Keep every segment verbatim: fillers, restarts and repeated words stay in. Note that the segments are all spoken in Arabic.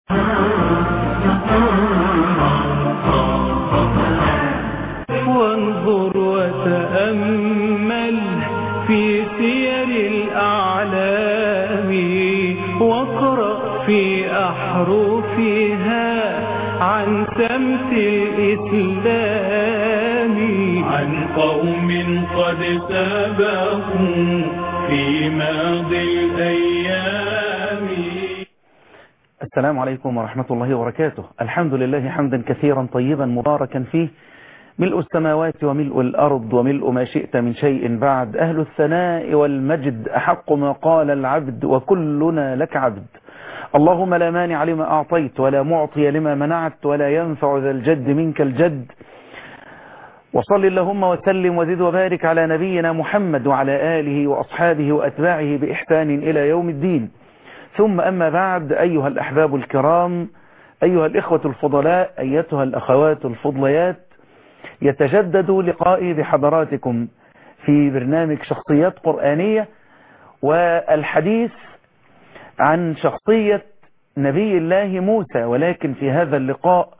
وانظر وتأمل في سير الأعلام واقرأ في أحرفها عن سمت الإسلام، عن قوم قد سبقوا في ماضي الأيام. السلام عليكم ورحمة الله وبركاته. الحمد لله حمدا كثيرا طيبا مباركا فيه، ملء السماوات وملء الأرض وملء ما شئت من شيء بعد. أهل الثناء والمجد أحق ما قال العبد وكلنا لك عبد. اللهم لا مانع لما أعطيت ولا معطي لما منعت ولا ينفع ذا الجد منك الجد. وصل اللهم وسلم وزد وبارك على نبينا محمد وعلى آله وأصحابه وأتباعه بإحسان إلى يوم الدين. ثم أما بعد، أيها الأحباب الكرام، أيها الإخوة الفضلاء، أيتها الأخوات الفضليات، يتجدد لقائي بحضراتكم في برنامج شخصيات قرآنية، والحديث عن شخصية نبي الله موسى. ولكن في هذا اللقاء،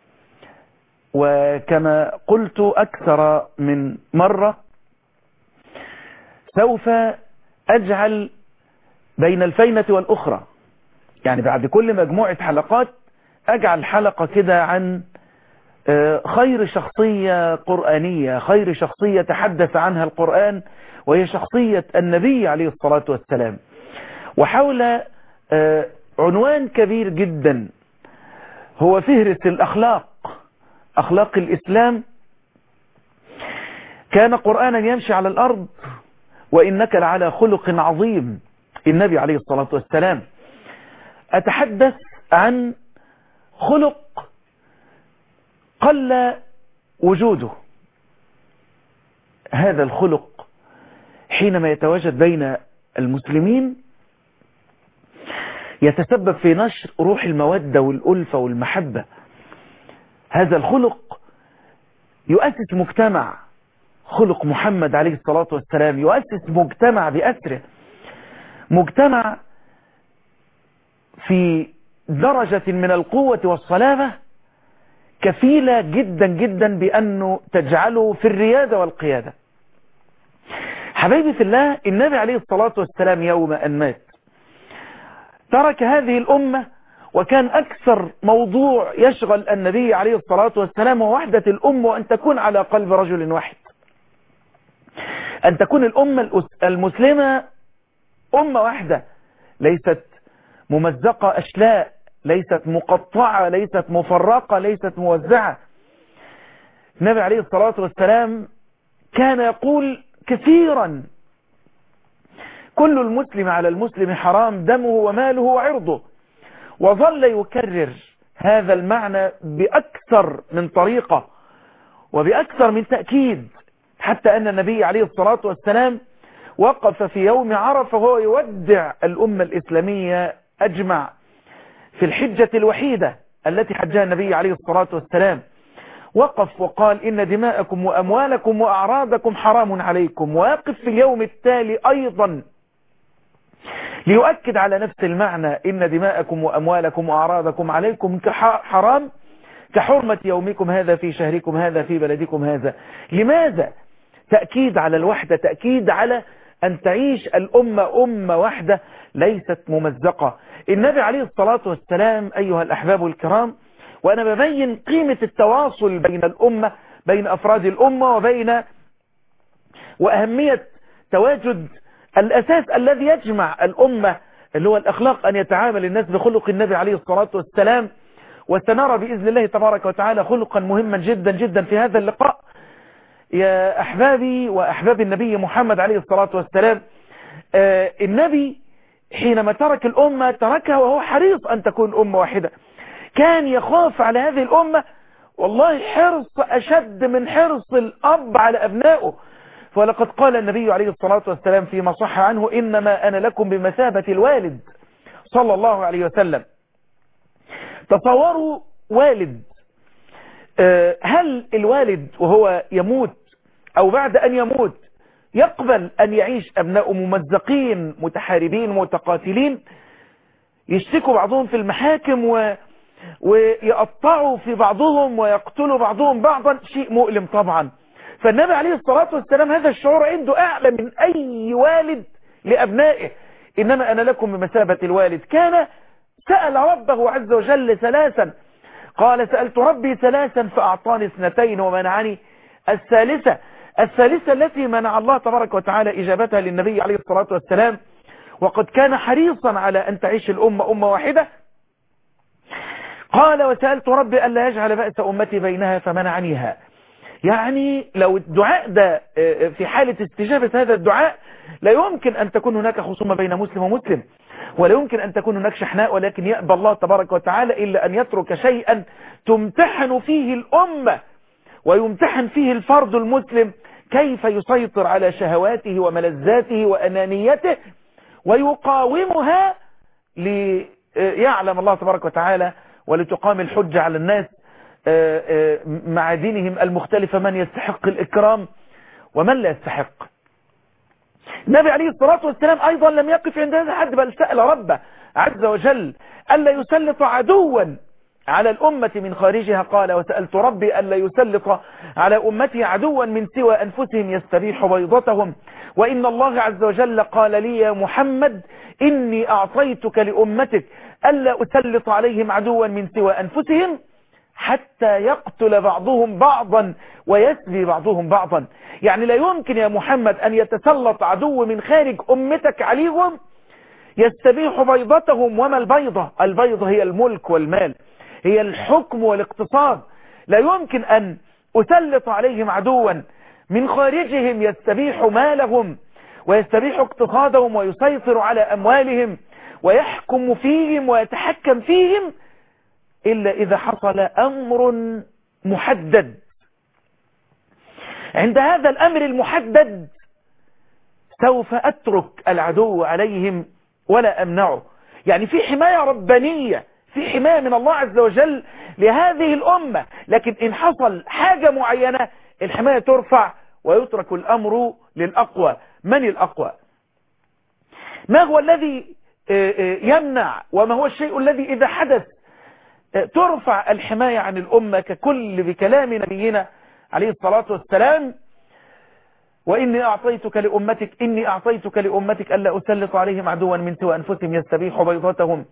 وكما قلت أكثر من مرة، سوف أجعل بين الفينة والأخرى، يعني بعد كل مجموعة حلقات أجعل حلقة كده عن خير شخصية قرآنية، خير شخصية تحدث عنها القرآن، وهي شخصية النبي عليه الصلاة والسلام. وحول عنوان كبير جدا هو فهرس الأخلاق، أخلاق الإسلام. كان قرآنا يمشي على الأرض وإنك لعلى خلق عظيم، النبي عليه الصلاة والسلام. أتحدث عن خلق قل وجوده. هذا الخلق حينما يتواجد بين المسلمين يتسبب في نشر روح المودة والألفة والمحبة. هذا الخلق يؤسس مجتمع، خلق محمد عليه الصلاة والسلام يؤسس مجتمع بأسره، مجتمع في درجة من القوة والصلابة كفيلة جدا جدا بأنه تجعله في الريادة والقيادة. حبيبي في الله، النبي عليه الصلاة والسلام يوم أن مات ترك هذه الأمة، وكان أكثر موضوع يشغل النبي عليه الصلاة والسلام هو وحدة الأمة، وأن تكون على قلب رجل واحد، أن تكون الأمة المسلمة أمة واحدة، ليست ممزقة أشلاء، ليست مقطعة، ليست مفرقة، ليست موزعة. النبي عليه الصلاة والسلام كان يقول كثيرا: كل المسلم على المسلم حرام دمه وماله وعرضه. وظل يكرر هذا المعنى بأكثر من طريقة وبأكثر من تأكيد، حتى أن النبي عليه الصلاة والسلام وقف في يوم عرفة وهو يودع الأمة الإسلامية أجمع في الحجة الوحيدة التي حجها النبي عليه الصلاة والسلام، وقف وقال: إن دماءكم وأموالكم وأعراضكم حرام عليكم. ويقف في اليوم التالي أيضا ليؤكد على نفس المعنى: إن دماءكم وأموالكم وأعراضكم عليكم حرام كحرمة يومكم هذا في شهركم هذا في بلدكم هذا. لماذا؟ تأكيد على الوحدة، تأكيد على أن تعيش الأمة أمة واحدة ليست ممزقة. النبي عليه الصلاة والسلام أيها الأحباب الكرام، وأنا ببين قيمة التواصل بين الأمة، بين أفراد الأمة، وبين وأهمية تواجد الأساس الذي يجمع الأمة اللي هو الأخلاق، أن يتعامل الناس بخلق النبي عليه الصلاة والسلام. وسنرى بإذن الله تبارك وتعالى خلقا مهما جدا جدا في هذا اللقاء. يا أحبابي وأحباب النبي محمد عليه الصلاة والسلام، آه النبي حينما ترك الأمة تركها وهو حريص أن تكون أمة واحدة. كان يخاف على هذه الأمة والله حرص أشد من حرص الأب على أبنائه. ولقد قال النبي عليه الصلاة والسلام فيما صح عنه: إنما أنا لكم بمثابة الوالد، صلى الله عليه وسلم. تصوروا والد، هل الوالد وهو يموت أو بعد أن يموت يقبل أن يعيش أبناء ممزقين متحاربين متقاتلين؟ يشتكوا بعضهم في المحاكم و... ويقطعوا في بعضهم ويقتلوا بعضهم بعضا، شيء مؤلم طبعا. فالنبي عليه الصلاة والسلام هذا الشعور عنده أعلى من أي والد لأبنائه. إنما أنا لكم بمثابة الوالد. كان سأل ربه عز وجل ثلاثا، قال سألت ربي ثلاثا فأعطاني اثنتين ومنعني الثالثة. الثالثة التي منع الله تبارك وتعالى إجابتها للنبي عليه الصلاة والسلام، وقد كان حريصا على أن تعيش الأمة أمة واحدة. قال وسألت ربي ألا يجعل بأس أمتي بينها فمنعنيها. يعني لو الدعاء ده في حالة استجابة هذا الدعاء لا يمكن أن تكون هناك خصومة بين مسلم ومسلم، ولا يمكن أن تكون هناك شحناء، ولكن يأبى الله تبارك وتعالى إلا أن يترك شيئا تمتحن فيه الأمة ويمتحن فيه الفرد المسلم كيف يسيطر على شهواته وملذاته وأنانيته ويقاومها، ليعلم الله تبارك وتعالى ولتقام الحجة على الناس مع دينهم المختلفة من يستحق الإكرام ومن لا يستحق. النبي عليه الصلاة والسلام أيضا لم يقف عند هذا حد، بل سأل ربه عز وجل ألا يسلط عدوا على الأمة من خارجها. قال وسألت ربي ألا يسلط على أمتي عدوا من سوى أنفسهم يستبيح بيضتهم، وإن الله عز وجل قال لي يا محمد إني أعطيتك لأمتك ألا أسلط عليهم عدوا من سوى أنفسهم حتى يقتل بعضهم بعضا ويسبي بعضهم بعضا. يعني لا يمكن يا محمد أن يتسلط عدو من خارج أمتك عليهم يستبيح بيضتهم. وما البيضة؟ البيضة هي الملك والمال، هي الحكم والاقتصاد. لا يمكن أن أسلط عليهم عدوا من خارجهم يستبيح مالهم ويستبيح اقتصادهم ويسيطر على أموالهم ويحكم فيهم ويتحكم فيهم إلا إذا حصل أمر محدد. عند هذا الأمر المحدد سوف أترك العدو عليهم ولا أمنعه. يعني في حماية ربانية، في حماية من الله عز وجل لهذه الأمة، لكن إن حصل حاجة معينة الحماية ترفع ويترك الأمر للأقوى. من الأقوى؟ ما هو الذي يمنع؟ وما هو الشيء الذي إذا حدث ترفع الحماية عن الأمة ككل بكلام نبينا عليه الصلاة والسلام؟ وإني أعطيتك لأمتك إني أعطيتك لأمتك ألا أسلط عليهم عدوا من سوى أنفسهم يستبيح بيضتهم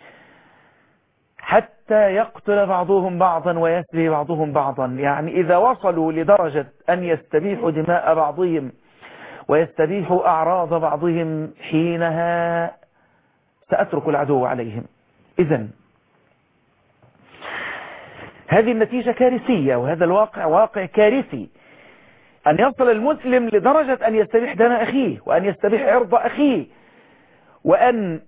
حتى يقتل بعضهم بعضا ويسبي بعضهم بعضا. يعني إذا وصلوا لدرجة أن يستبيحوا دماء بعضهم ويستبيحوا أعراض بعضهم حينها سأترك العدو عليهم. إذن هذه النتيجة كارثية، وهذا الواقع واقع كارثي، أن يصل المسلم لدرجة أن يستبيح دم أخيه وأن يستبيح عرض أخيه وأن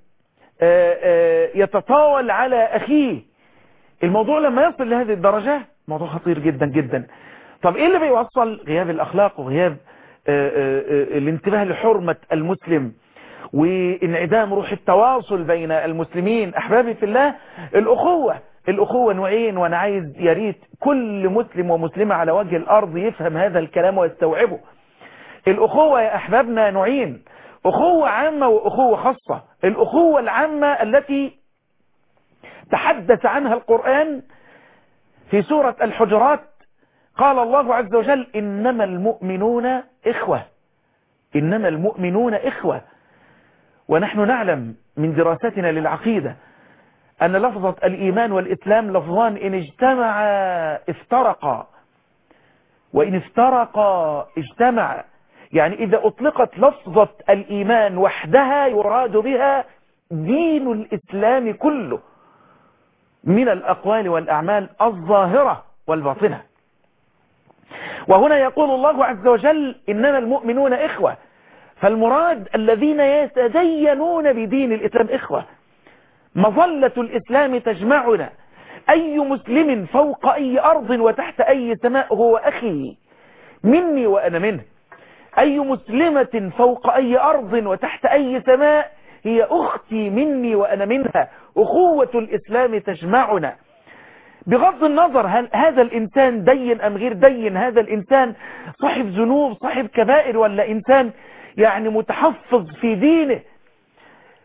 يتطاول على أخيه. الموضوع لما يصل لهذه الدرجة موضوع خطير جدا جدا. طب إيه اللي بيوصل؟ غياب الأخلاق وغياب الانتباه لحرمة المسلم وانعدام روح التواصل بين المسلمين. أحبابي في الله، الأخوة الأخوة نوعين، وأنا عايز ياريت كل مسلم ومسلمة على وجه الأرض يفهم هذا الكلام ويستوعبه. الأخوة يا أحبابنا نوعين، أخوة عامة وأخوة خاصة. الأخوة العامة التي تحدث عنها القرآن في سورة الحجرات، قال الله عز وجل إنما المؤمنون إخوة، إنما المؤمنون إخوة. ونحن نعلم من دراستنا للعقيدة أن لفظة الإيمان والإسلام لفظان إن اجتمعا افترقا وإن افترقا اجتمعا. يعني إذا أطلقت لفظة الإيمان وحدها يراد بها دين الإسلام كله من الأقوال والأعمال الظاهرة والباطنة. وهنا يقول الله عز وجل إنما المؤمنون إخوة، فالمراد الذين يتدينون بدين الإسلام إخوة. مظلة الإسلام تجمعنا، أي مسلم فوق أي أرض وتحت أي سماء هو أخي مني وأنا منه. أي مسلمة فوق أي أرض وتحت أي سماء هي أختي مني وأنا منها. أخوة الإسلام تجمعنا بغض النظر هل هذا الإنسان دين أم غير دين، هذا الإنسان صاحب ذنوب صاحب كبائر ولا إنسان يعني متحفظ في دينه.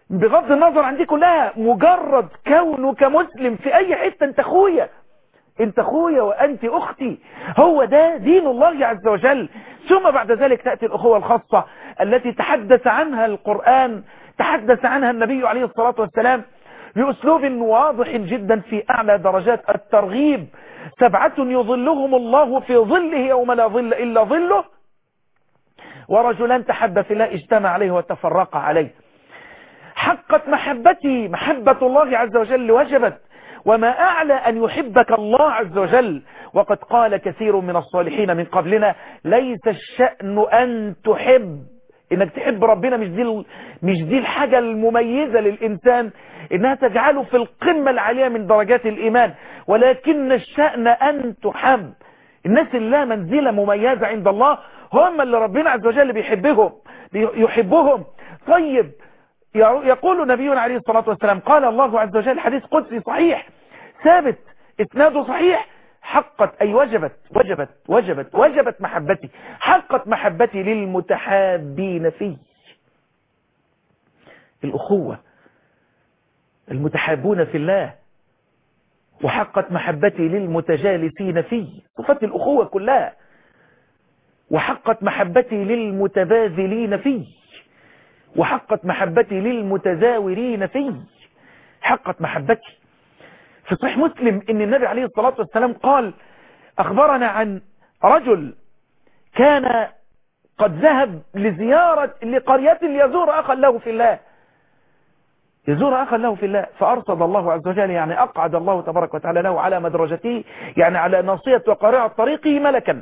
بغض النظر عن دي كلها، مجرد كونك مسلم في اي حتة انت اخويا، انت اخويا وانت اختي، هو ده دين الله عز وجل. ثم بعد ذلك تأتي الاخوة الخاصة التي تحدث عنها القرآن، تحدث عنها النبي عليه الصلاة والسلام بأسلوب واضح جدا في أعلى درجات الترغيب. سبعة يظلهم الله في ظله يوم لا ظل إلا ظله، ورجلان تحب في الله اجتمع عليه وتفرق عليه. حقت محبتي، محبة الله عز وجل وجبت، وما أعلى أن يحبك الله عز وجل. وقد قال كثير من الصالحين من قبلنا ليس الشأن أن تحب، إنك تحب ربنا مش دي, مش دي الحاجة المميزة للإنسان إنها تجعله في القمة العالية من درجات الإيمان، ولكن الشأن أن تحب. الناس اللي لها منزلة مميزة عند الله هم اللي ربنا عز وجل بيحبهم يحبهم. طيب يقول نبينا عليه الصلاة والسلام، قال الله عز وجل حديث قدسي صحيح ثابت اسناده صحيح، حقت أي وجبت وجبت وجبت وجبت محبتي، حقت محبتي للمتحابين فيه. الأخوة، المتحابون في الله، وحقت محبتي للمتجالسين فيه، صفات الأخوة كلها. وحقت محبتي للمتباذلين فيه، وحقت محبتي للمتزاورين فيه، حقت محبتي. في صحيح مسلم ان النبي عليه الصلاة والسلام قال، اخبرنا عن رجل كان قد ذهب لزيارة لقرية ليزور اخا له في الله، يزور اخا له في الله، فارصد الله عز وجل يعني اقعد الله تبارك وتعالى له على مدرجته، يعني على ناصية وقارعة طريقه ملكا.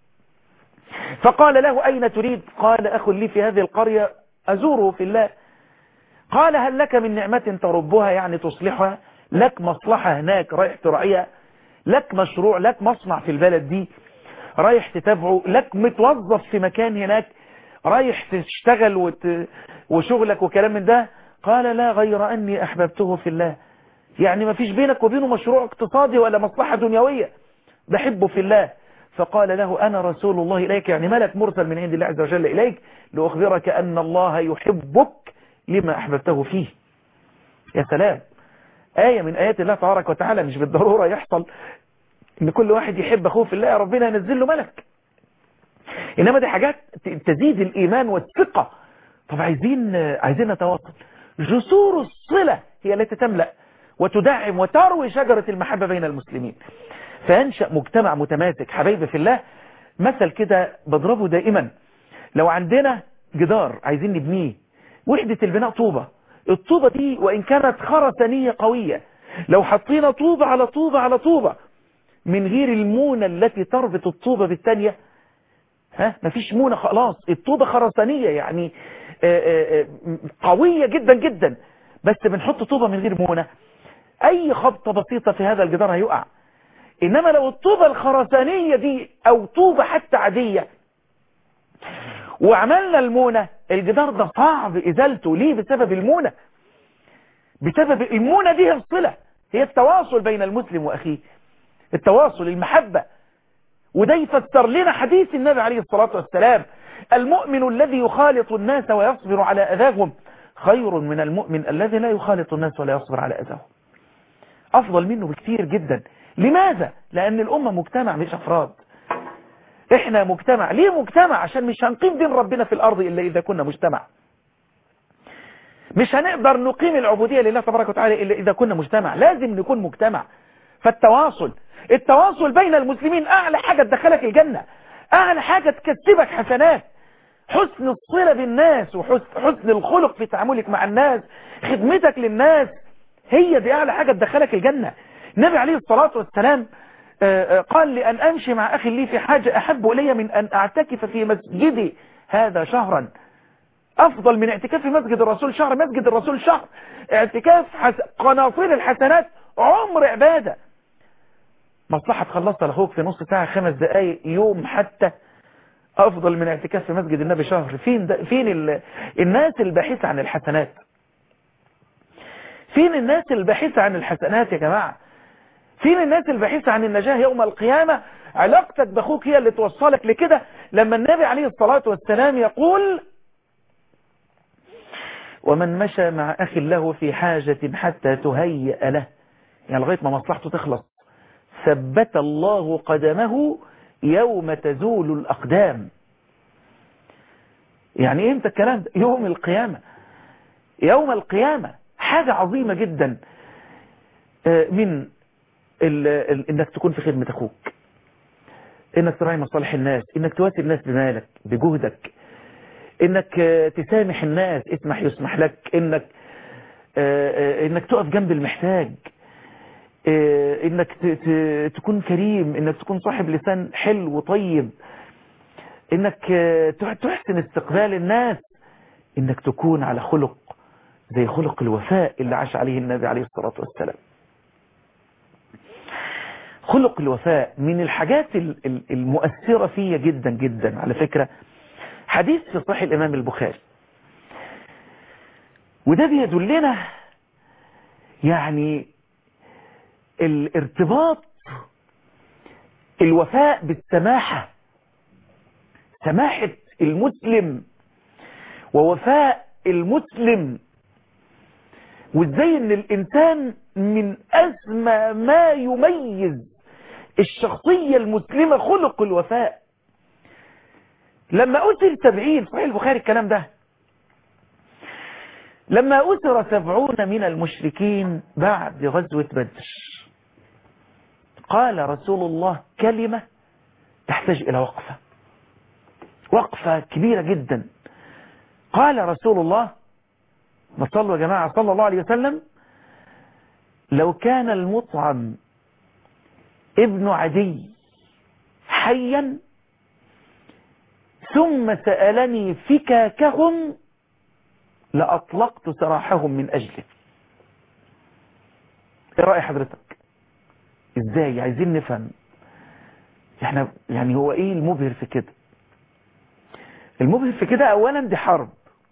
فقال له اين تريد؟ قال اخ لي في هذه القرية ازوره في الله. قال هل لك من نعمة تربها، يعني تصلحها، لك مصلحة هناك رايح تراعيها، لك مشروع، لك مصنع في البلد دي رايح تتابعه، لك متوظف في مكان هناك رايح تشتغل وت... وشغلك وكلام من ده؟ قال لا، غير أني أحببته في الله، يعني ما فيش بينك وبينه مشروع اقتصادي ولا مصلحة دنيوية، بحبه في الله. فقال له أنا رسول الله إليك، يعني ملك مرسل من عند الله عز وجل إليك لأخبرك أن الله يحبك لما أحببته فيه. يا سلام، آية من آيات الله تبارك وتعالى. مش بالضرورة يحصل ان كل واحد يحب اخوه في الله يا ربنا ينزل له ملك، انما دي حاجات تزيد الايمان والثقة. طب عايزين عايزين نتواصل. جسور الصلة هي التي تملأ وتدعم وتروي شجرة المحبة بين المسلمين، فينشأ مجتمع متماسك. حبايبي في الله، مثل كده بضربه دائما، لو عندنا جدار عايزين نبنيه، وحدة البناء طوبة، الطوبة دي وإن كانت خرسانية قوية، لو حطينا طوبة على طوبة على طوبة من غير المونة التي تربط الطوبة بالتانية، ها مفيش مونة، خلاص الطوبة خرسانية يعني آآ آآ قوية جدا جدا، بس بنحط طوبة من غير مونة أي خبطة بسيطة في هذا الجدار هيقع. إنما لو الطوبة الخرسانية دي أو طوبة حتى عادية وعملنا المونة، الجدار ده صعب إزالته. ليه؟ بسبب المونة. بسبب المونة دي هي الصلة، هي التواصل بين المسلم وأخيه، التواصل، المحبة. وده يفسر لنا حديث النبي عليه الصلاة والسلام، المؤمن الذي يخالط الناس ويصبر على أذاهم خير من المؤمن الذي لا يخالط الناس ولا يصبر على أذاهم، أفضل منه بكثير جدا. لماذا؟ لأن الأمة مجتمع مش أفراد. احنا مجتمع. ليه مجتمع؟ عشان مش هنقيم دين ربنا في الأرض إلا إذا كنا مجتمع. مش هنقدر نقيم العبودية لله تبارك وتعالى إلا إذا كنا مجتمع. لازم نكون مجتمع. فالتواصل، التواصل بين المسلمين أعلى حاجة تدخلك الجنة، أعلى حاجة تكسبك حسنات. حسن الصلة بالناس وحسن الخلق في تعاملك مع الناس، خدمتك للناس، هي دي أعلى حاجة تدخلك الجنة. النبي عليه الصلاة والسلام قال لي أن أمشي مع أخي لي في حاجة أحب إلي من أن أعتكف في مسجدي هذا شهرا، أفضل من اعتكاف في مسجد الرسول شهر. مسجد الرسول شهر، اعتكاف حس... قناطير الحسنات عمر عبادة. مصلحة تخلصها لأخوك في نص ساعة خمس دقايق يوم حتى أفضل من اعتكاف في مسجد النبي شهر. فين ده؟ فين ال... الناس الباحثة عن الحسنات؟ فين الناس الباحثة عن الحسنات يا جماعة؟ فين الناس الباحثة عن النجاة يوم القيامة؟ علاقتك بأخوك هي اللي توصلك لكده. لما النبي عليه الصلاة والسلام يقول ومن مشى مع أخ له في حاجة حتى تهيأ له، يعني لغاية ما مصلحته تخلص، ثبت الله قدمه يوم تزول الأقدام. يعني ايه امتى الكلام ده؟ يوم القيامة. يوم القيامة حاجة عظيمة جدا، من ال ال انك تكون في خدمة اخوك، انك تراعي مصالح الناس، انك تواسي الناس بمالك بجهدك، انك تسامح الناس اسمح يسمح لك، انك انك تقف جنب المحتاج، انك تكون كريم، انك تكون صاحب لسان حلو وطيب، انك تحسن استقبال الناس، انك تكون على خلق زي خلق الوفاء اللي عاش عليه النبي عليه الصلاة والسلام. خلق الوفاء من الحاجات المؤثرة فيا جدا جدا. على فكرة حديث في صحيح الإمام البخاري، وده بيدلنا يعني الارتباط الوفاء بالسماحة، سماحة المسلم ووفاء المسلم، وازاي ان الانسان من اسمى ما يميز الشخصية المسلمة خلق الوفاء. لما أسر سبعين، صحيح البخاري الكلام ده، لما أسر سبعون من المشركين بعد غزوة بدر، قال رسول الله كلمة تحتاج إلى وقفة، وقفة كبيرة جدا. قال رسول الله، ما صلوا يا جماعة صلى الله عليه وسلم: لو كان المطعم ابن عدي حيا ثم سألني فكاكهم لأطلقت سراحهم من أجله. ايه رأي حضرتك؟ ازاي؟ عايزين نفهم احنا يعني هو ايه المبهر في كده؟ المبهر في كده اولا دي حرب،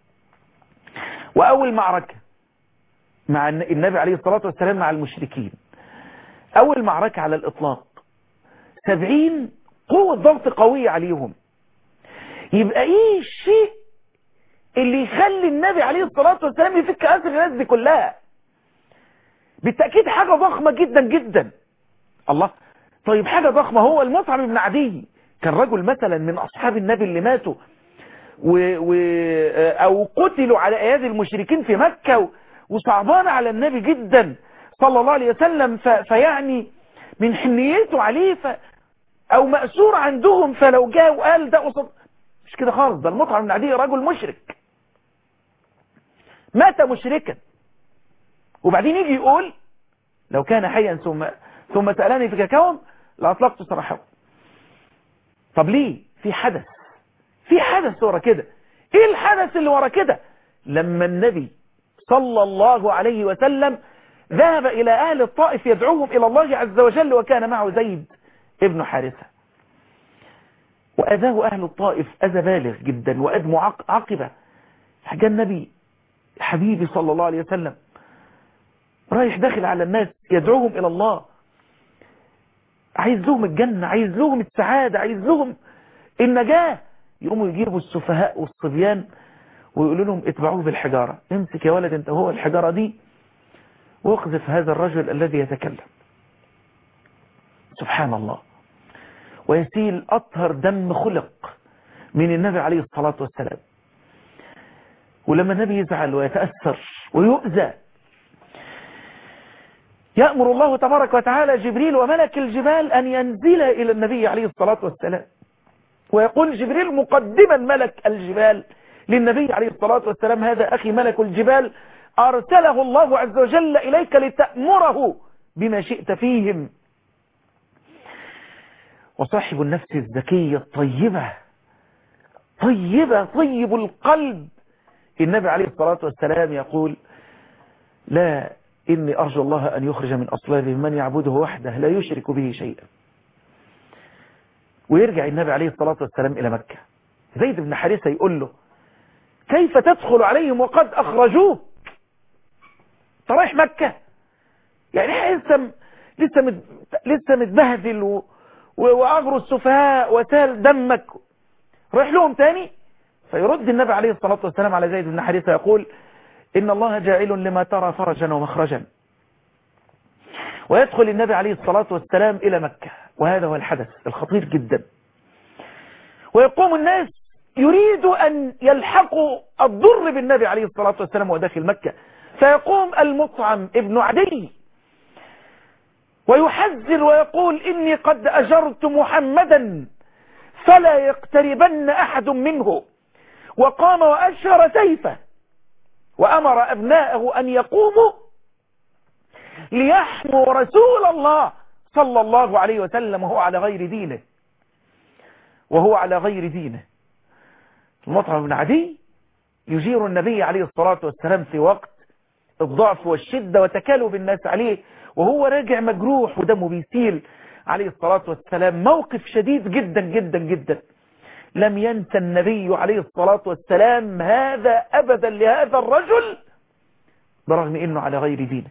واول معركة مع النبي عليه الصلاة والسلام مع المشركين، اول معركة على الاطلاق، سبعين قوة ضغط قوية عليهم. يبقى ايه الشيء اللي يخلي النبي عليه الصلاة والسلام يفك أسر الناس دي كلها؟ بالتأكيد حاجة ضخمة جدا جدا. الله، طيب حاجة ضخمة. هو المطعم بن عدي كان رجل مثلا من أصحاب النبي اللي ماتوا و... و... أو قتلوا على أيادي المشركين في مكة، وصعبان على النبي جدا صلى الله عليه وسلم، ف... فيعني من حنيته عليه ف... أو مأسور عندهم، فلو جاء وقال ده قصد، مش كده خالص. ده المطعم بن عدي رجل مشرك مات مشركا، وبعدين يجي يقول لو كان حيا ثم ثم سألني في كاكاهم لأطلقت سراحه. طب ليه؟ في حدث، في حدث ورا كده. ايه الحدث اللي ورا كده؟ لما النبي صلى الله عليه وسلم ذهب إلى أهل الطائف يدعوهم إلى الله عز وجل، وكان معه زيد ابن حارثة، وأذاه أهل الطائف أذى بالغ جدا وأدم عقبة. حاجة النبي حبيبي صلى الله عليه وسلم رايح داخل على الناس يدعوهم إلى الله، عايز لهم الجنة، عايز لهم السعادة، عايز لهم النجاة. يقوموا يجيبوا السفهاء والصبيان ويقولوا لهم اتبعوه بالحجارة، امسك يا ولد انت هو الحجارة دي واقذف هذا الرجل الذي يتكلم. سبحان الله. ويسيل أطهر دم خلق من النبي عليه الصلاة والسلام. ولما النبي يزعل ويتأثر ويؤذى، يأمر الله تبارك وتعالى جبريل وملك الجبال أن ينزل إلى النبي عليه الصلاة والسلام، ويقول جبريل مقدما ملك الجبال للنبي عليه الصلاة والسلام: هذا أخي ملك الجبال أرسله الله عز وجل إليك لتأمره بما شئت فيهم. وصاحب النفس الذكية الطيبة، طيبة طيب القلب، النبي عليه الصلاة والسلام يقول: لا إني أرجو الله أن يخرج من أصلابهم من يعبده وحده لا يشرك به شيئا. ويرجع النبي عليه الصلاة والسلام إلى مكة، زيد بن حارثة يقول له: كيف تدخل عليهم وقد أخرجوك؟ طريح مكة يعني لسه لسه لسه متبهدل و... وأغروا السفهاء وسال دمك، رايح لهم تاني. فيرد النبي عليه الصلاة والسلام على زيد بن حارثة يقول: إن الله جاعل لما ترى فرجا ومخرجا. ويدخل النبي عليه الصلاة والسلام إلى مكة، وهذا هو الحدث الخطير جدا. ويقوم الناس يريد أن يلحقوا الضر بالنبي عليه الصلاة والسلام وداخل مكة، فيقوم المطعم ابن عدي ويحذر ويقول إني قد أجرت محمدا فلا يقتربن أحد منه. وقام وأشهر سيفه وأمر أبناءه أن يقوموا ليحموا رسول الله صلى الله عليه وسلم وهو على غير دينه وهو على غير دينه. المطعم بن عدي يجير النبي عليه الصلاة والسلام في وقت الضعف والشدة وتكالب الناس عليه، وهو راجع مجروح ودمه بيسيل عليه الصلاة والسلام. موقف شديد جدا جدا جدا. لم ينسى النبي عليه الصلاة والسلام هذا أبدا لهذا الرجل برغم إنه على غير دينه.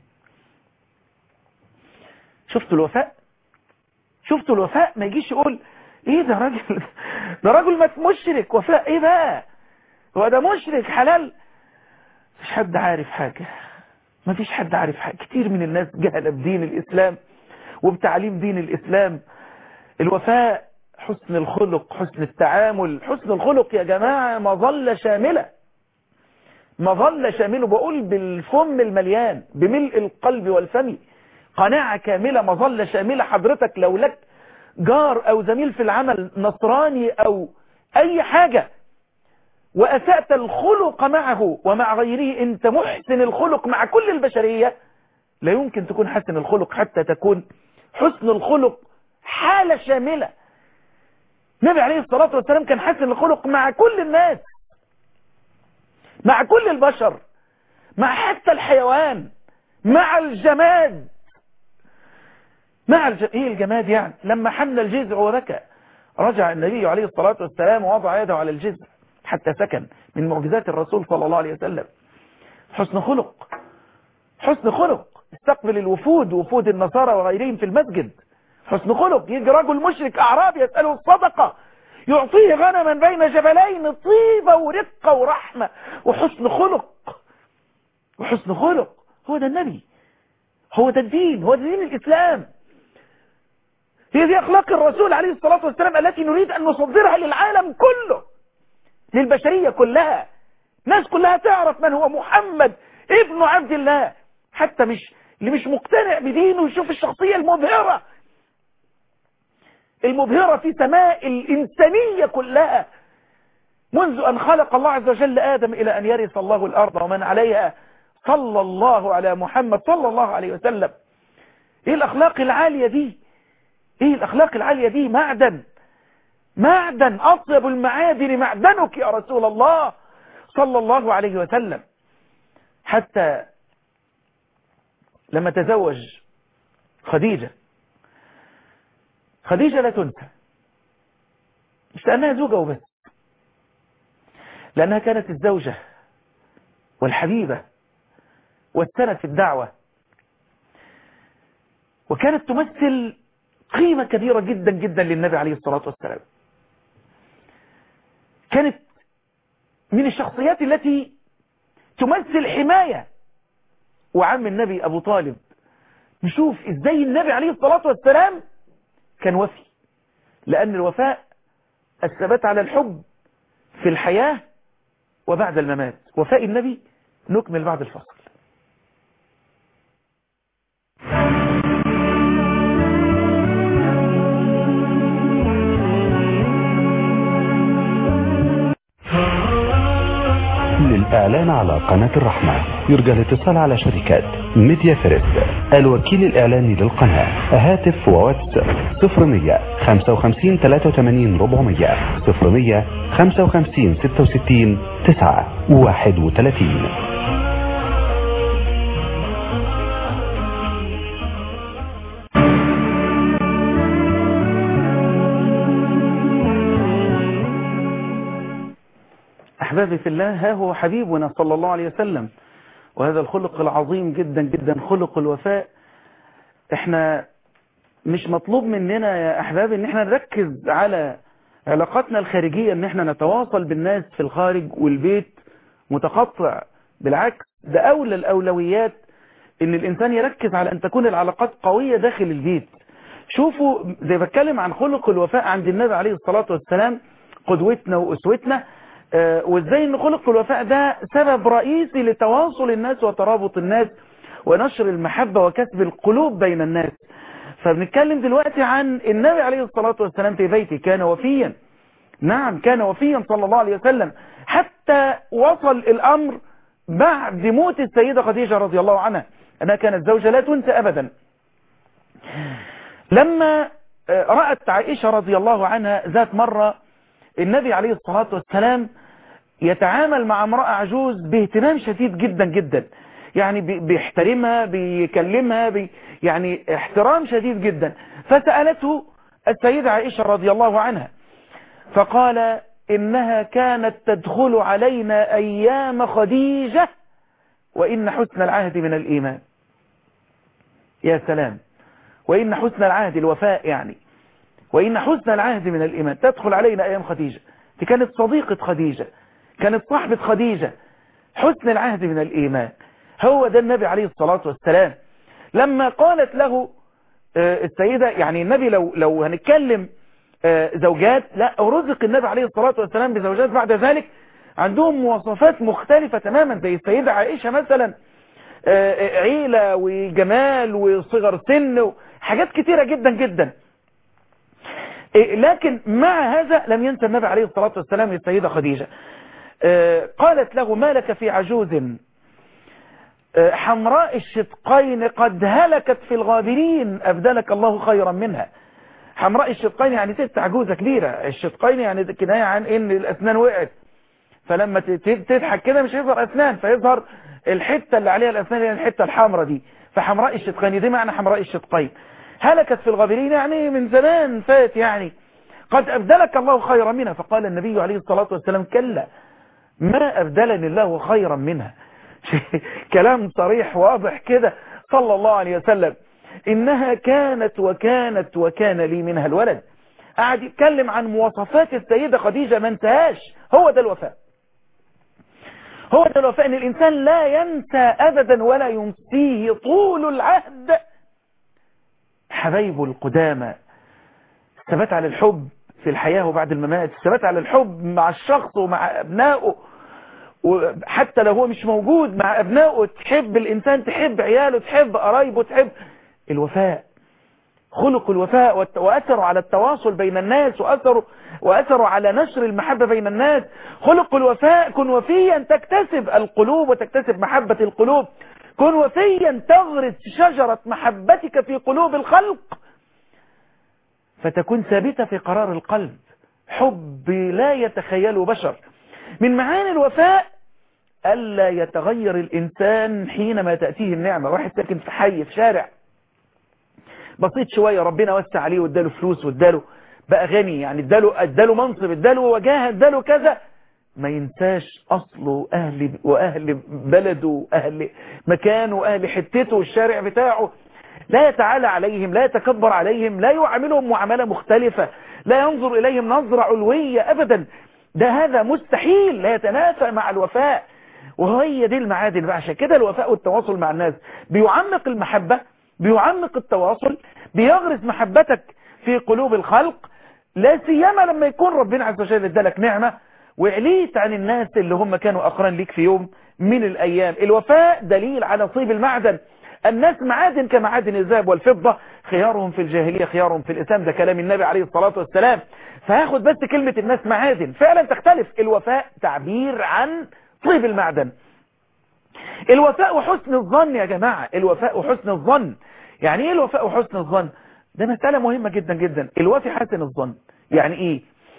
شفتوا الوفاء؟ شفتوا الوفاء؟ ما يجيش يقول ايه ده راجل، ده راجل مات مشرك، وفاء ايه بقى؟ هو ده مشرك حلال؟ مفيش حد عارف حاجة، مفيش حد عارف حاجة. كتير من الناس جهل بدين الإسلام وبتعليم دين الإسلام. الوفاء، حسن الخلق، حسن التعامل. حسن الخلق يا جماعة مظلة شاملة، مظلة شاملة، بقول بالفم المليان بملء القلب والفم، قناعة كاملة، مظلة شاملة. حضرتك لو لك جار أو زميل في العمل نصراني أو أي حاجة وأسأت الخلق معه ومع غيره، أنت محسن الخلق مع كل البشرية، لا يمكن تكون حسن الخلق حتى تكون حسن الخلق حالة شاملة. النبي عليه الصلاة والسلام كان حسن الخلق مع كل الناس، مع كل البشر، مع حتى الحيوان، مع الجماد. مع الج... ايه الجماد يعني؟ لما حمل الجذع وبكى رجع النبي عليه الصلاة والسلام ووضع يده على الجذع حتى سكن. من معجزات الرسول صلى الله عليه وسلم حسن خلق، حسن خلق. استقبل الوفود، وفود النصارى وغيرهم في المسجد، حسن خلق. يجي رجل مشرك أعرابي يسأله الصدقة، يعطيه غنما بين جبلين، طيبة ورقة ورحمة وحسن خلق، وحسن خلق. هو ده النبي، هو ده الدين، هو ده دين الإسلام. هي دي أخلاق الرسول عليه الصلاة والسلام التي نريد أن نصدرها للعالم كله، للبشرية كلها. الناس كلها تعرف من هو محمد ابن عبد الله، حتى مش اللي مش مقتنع بدينه يشوف الشخصية المبهرة المبهرة في سماء الإنسانية كلها منذ أن خلق الله عز وجل آدم إلى أن يرث الله الأرض ومن عليها، صلى الله على محمد صلى الله عليه وسلم. إيه الأخلاق العالية دي؟ إيه الأخلاق العالية دي؟ معدن، معدن، أطيب المعادن معدنك يا رسول الله صلى الله عليه وسلم. حتى لما تزوج خديجة، خديجة لا تنسى، مش لأنها زوجة وبس، لأنها كانت الزوجة والحبيبة والسند في الدعوة، وكانت تمثل قيمة كبيرة جدا جدا للنبي عليه الصلاة والسلام. كانت من الشخصيات التي تمثل حماية. وعم النبي أبو طالب، نشوف إزاي النبي عليه الصلاة والسلام كان وفي، لأن الوفاء الثبات على الحب في الحياة وبعد الممات. وفاء النبي نكمل بعد الفصل. للإعلان على قناة الرحمة يرجى الاتصال على شركات ميديا فيرست الوكيل الإعلاني للقناة. هاتف وواتس صفر مية خمسة وخمسين ثلاثة وثمانين أربعمية صفر مية خمسة وخمسين ستة وستين تسعة واحد وثلاثين. أحبابي في الله، ها هو حبيبنا صلى الله عليه وسلم، وهذا الخلق العظيم جدا جدا، خلق الوفاء. احنا مش مطلوب مننا يا أحبابي ان احنا نركز على علاقاتنا الخارجية، ان احنا نتواصل بالناس في الخارج والبيت متقطع. بالعكس، ده أولى الأولويات إن الإنسان يركز على أن تكون العلاقات قوية داخل البيت. شوفوا زي بتكلم عن خلق الوفاء عند النبي عليه الصلاة والسلام قدوتنا وأسوتنا، آه وإزاي أن خلق الوفاء ده سبب رئيسي لتواصل الناس وترابط الناس ونشر المحبة وكسب القلوب بين الناس. فبنتكلم دلوقتي عن النبي عليه الصلاة والسلام في بيته كان وفيا. نعم كان وفيا صلى الله عليه وسلم، حتى وصل الأمر بعد موت السيدة خديجة رضي الله عنها أنها كانت زوجة لا تنسى أبدا. لما رأت عائشة رضي الله عنها ذات مرة النبي عليه الصلاة والسلام يتعامل مع امرأة عجوز باهتمام شديد جدا جدا، يعني بيحترمها بيكلمها بي يعني احترام شديد جدا. فسألته السيدة عائشة رضي الله عنها فقال إنها كانت تدخل علينا أيام خديجة وإن حسن العهد من الإيمان. يا سلام، وإن حسن العهد الوفاء يعني، وإن حسن العهد من الإيمان، تدخل علينا أيام خديجة. دي كانت صديقة خديجة، كانت صاحبة خديجة. حسن العهد من الإيمان هو ده النبي عليه الصلاة والسلام. لما قالت له السيدة يعني النبي لو لو هنتكلم زوجات، لا رزق النبي عليه الصلاة والسلام بزوجات بعد ذلك عندهم مواصفات مختلفة تماما، زي السيدة عائشة مثلا عيلة وجمال وصغر سن وحاجات كتيرة جدا جدا. لكن مع هذا لم ينسى النبي عليه الصلاة والسلام السيدة خديجة. قالت له ما لك في عجوز حمراء الشدقين قد هلكت في الغابرين أبدلك الله خيرا منها. حمراء الشدقين يعني ست عجوزة كبيرة، الشدقين يعني كناية عن ان الأسنان وقعت، فلما تضحك كده مش هيظهر أسنان، فيظهر الحتة اللي عليها الأسنان هي الحتة الحمراء دي، فحمراء الشدقين دي معنى حمراء الشدقين. هلكت في الغابرين يعني من زمان فات، يعني قد أبدلك الله خيرا منها. فقال النبي عليه الصلاة والسلام كلا ما أبدلني الله خيرا منها. كلام صريح واضح كده صلى الله عليه وسلم. إنها كانت وكانت وكان لي منها الولد. قاعد يتكلم عن مواصفات السيدة خديجة ما انتهاش. هو ده الوفاء، هو ده الوفاء، ان الانسان لا ينسى ابدا ولا ينسيه طول العهد حبايبه القدامى. الثبات على الحب في الحياة وبعد الممات، الثبات على الحب مع الشخص ومع ابنائه، وحتى لو هو مش موجود مع ابنائه. تحب الانسان، تحب عياله، تحب قرايبه، تحب الوفاء. خلق الوفاء وأثروا على التواصل بين الناس، وأثروا, وأثروا على نشر المحبة بين الناس. خلق الوفاء كن وفيا تكتسب القلوب وتكتسب محبة القلوب. كن وفيا تغرس شجرة محبتك في قلوب الخلق فتكون ثابتة في قرار القلب. حب لا يتخيله بشر. من معاني الوفاء ألا يتغير الإنسان حينما تأتيه النعمة. واحد ساكن في حي في شارع بسيط شوية، ربنا وسع عليه واداله فلوس واداله بقى غني، يعني اداله اداله منصب، اداله وجاهه، اداله كذا، ما ينساش اصله اهل واهل بلده واهل مكانه واهل حتته والشارع بتاعه. لا يتعالى عليهم، لا يتكبر عليهم، لا يعاملهم معاملة مختلفة، لا ينظر اليهم نظرة علوية ابدا. ده هذا مستحيل، لا يتنافى مع الوفاء. وهي دي المعادن بقى. عشان كده الوفاء والتواصل مع الناس بيعمق المحبة، بيعمق التواصل، بيغرس محبتك في قلوب الخلق. لا سيما لما يكون ربنا عز وجل ادالك نعمة وعليت عن الناس اللي هم كانوا أقران ليك في يوم من الأيام. الوفاء دليل على طيب المعدن. الناس معادن كمعادن الذهب والفضة، خيارهم في الجاهلية خيارهم في الإسلام. ده كلام النبي عليه الصلاة والسلام. فهاخد بس كلمة الناس معادن فعلا تختلف. الوفاء تعبير عن طيب المعدن. الوفاء وحسن الظن يا جماعة، الوفاء وحسن الظن. يعني ايه الوفاء وحسن الظن؟ ده مسألة مهمة جدا جدا. الوفي حسن الظن يعني ايه؟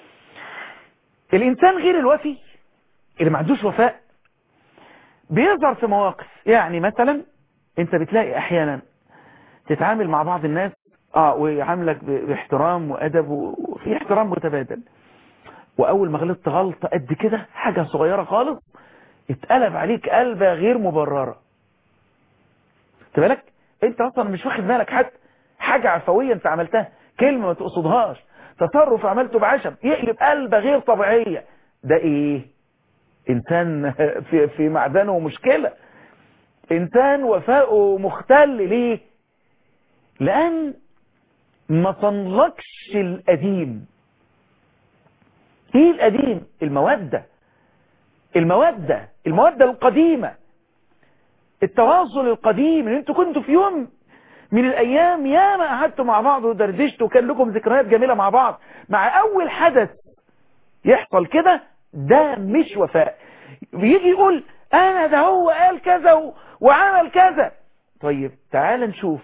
الانسان غير الوفي اللي ما عندوش وفاء بيظهر في مواقف. يعني مثلا انت بتلاقي احيانا تتعامل مع بعض الناس اه ويعاملك باحترام وادب وفي احترام متبادل، واول ما غلطت غلطة قد كده حاجة صغيرة خالص اتقلب عليك قلبة غير مبررة. تبالك انت اصلا مش واخد بالك، حتى حاجة عفوية انت عملتها، كلمة ما تقصدهاش، تصرف عملته بعشم، يقلب قلبة غير طبيعية. ده ايه؟ انسان في, في معدنه مشكلة. إنسان وفاؤه مختل. ليه؟ لأن ما صنلكش القديم. ايه القديم؟ المودة المودة المودة القديمة، التواصل القديم، ان انتوا كنتوا في يوم من الايام يا ما قعدتوا مع بعض ودردشتوا وكان لكم ذكريات جميلة مع بعض. مع اول حدث يحصل كده ده مش وفاء. بيجي يقول انا ده هو قال كذا و... وعمل كذا. طيب تعال نشوف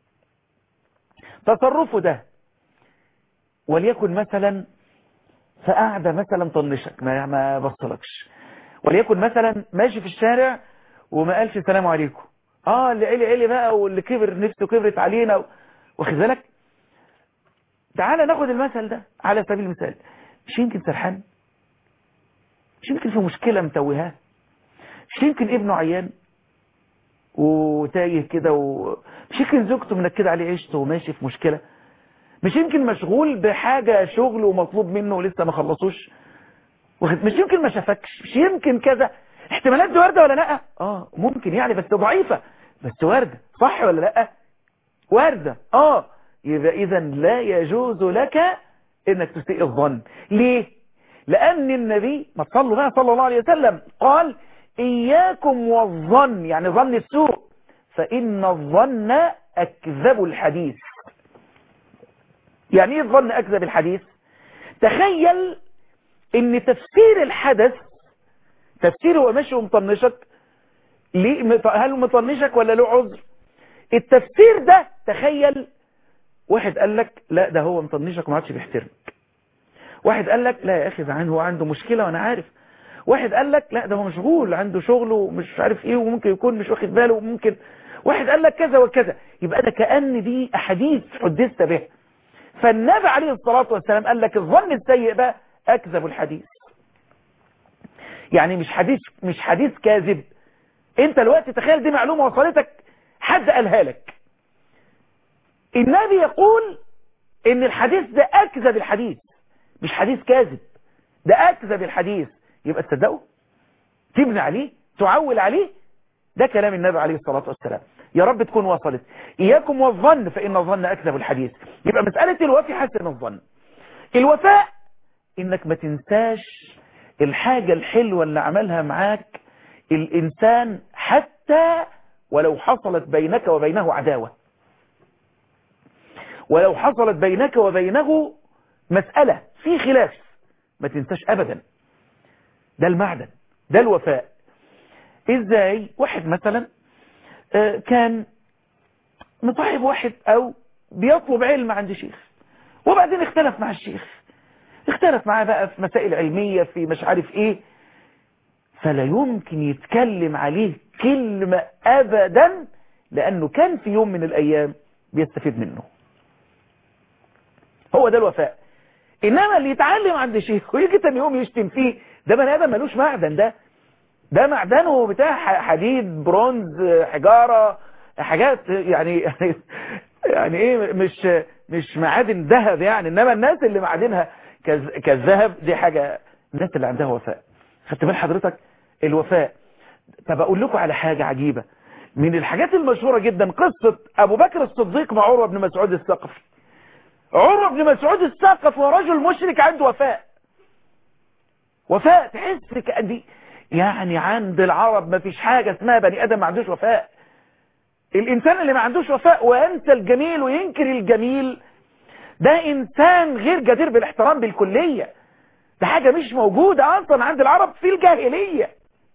تصرفه ده، وليكن مثلا فقاعدة مثلا طنشك ما ما بصلكش، وليكن مثلا ماشي في الشارع وما قالش السلام عليكم. اه اللي علي علي بقى واللي كبر نفسه كبرت علينا و... واخد بالك. تعال ناخد المثل ده على سبيل المثال. مش يمكن سرحان؟ مش يمكن في مشكلة متوهاه؟ مش يمكن ابنه عيان وتايه كده و... مش يمكن زوجته منكده عليه عيشته وماشي في مشكلة؟ مش يمكن مشغول بحاجة شغل ومطلوب منه ولسه ما خلصوش؟ مش يمكن ما شافكش؟ مش يمكن كذا؟ احتمالات دي واردة ولا لا؟ اه ممكن يعني بس ضعيفة، بس واردة. صح ولا لا؟ واردة. اه يبقى اذا لا يجوز لك انك تسيء الظن. ليه؟ لان النبي ما صلوا بقى صلى الله عليه وسلم قال اياكم والظن، يعني ظن السوء، فان الظن اكذب الحديث. يعني ايه الظن اكذب الحديث؟ تخيل ان تفسير الحدث، تفسيره هو ماشي ومطنشك، ليه؟ هل مطنشك ولا له عذر؟ التفسير ده تخيل واحد قال لك لا ده هو مطنشك وما عادش بيحترمك. واحد قال لك لا يا اخي ده هو عنده مشكلة وانا عارف. واحد قال لك لا ده هو مشغول عنده شغله ومش عارف ايه وممكن يكون مش واخد باله وممكن. واحد قال لك كذا وكذا. يبقى ده كأن دي احاديث حدثت بها. فالنبي عليه الصلاة والسلام قال لك الظن السيء بقى اكذب الحديث. يعني مش حديث مش حديث كاذب. انت الوقت تخيل دي معلومة وصلتك حد قالها لك، النبي يقول ان الحديث ده اكذب الحديث، مش حديث كاذب، ده اكذب الحديث. يبقى تصدقه؟ تبني عليه؟ تعول عليه؟ ده كلام النبي عليه الصلاة والسلام. يا رب تكون وصلت. اياكم والظن فان الظن اكذب الحديث. يبقى مسألة الوفاء حسن الظن. الوفاء انك ما تنساش الحاجة الحلوة اللي عملها معاك الانسان حتى ولو حصلت بينك وبينه عداوة، ولو حصلت بينك وبينه مسألة في خلاف، ما تنساش ابدا. ده المعدن، ده الوفاء. ازاي؟ واحد مثلا كان مصاحب واحد او بيطلب علم عند شيخ، وبعدين اختلف مع الشيخ، اختلف معاه بقى في مسائل علمية في مش عارف ايه، فلا يمكن يتكلم عليه كلمة ابدا لانه كان في يوم من الايام بيستفيد منه. هو ده الوفاء. انما اللي يتعلم عند شيخ ويجي تاني يوم يشتم فيه، ده بني ادم ملوش معدن. ده ده معدنه بتاع حديد، برونز، حجارة، حاجات يعني يعني ايه مش مش معادن ذهب يعني. انما الناس اللي معادنها كالذهب دي حاجة، الناس اللي عندها وفاء. خدت بال حضرتك؟ الوفاء. طب اقول لكم على حاجة عجيبة من الحاجات المشهورة جدا، قصة ابو بكر الصديق مع عروة بن مسعود الثقفي. عروة بن مسعود الثقفي ورجل مشرك عنده وفاء. وفاء تحس كأن يعني عند العرب ما فيش حاجة اسمها بني ادم ما عندوش وفاء. الانسان اللي ما عندوش وفاء وينسى الجميل وينكر الجميل ده انسان غير جدير بالاحترام بالكلية. ده حاجة مش موجودة اصلا عند العرب في الجاهلية.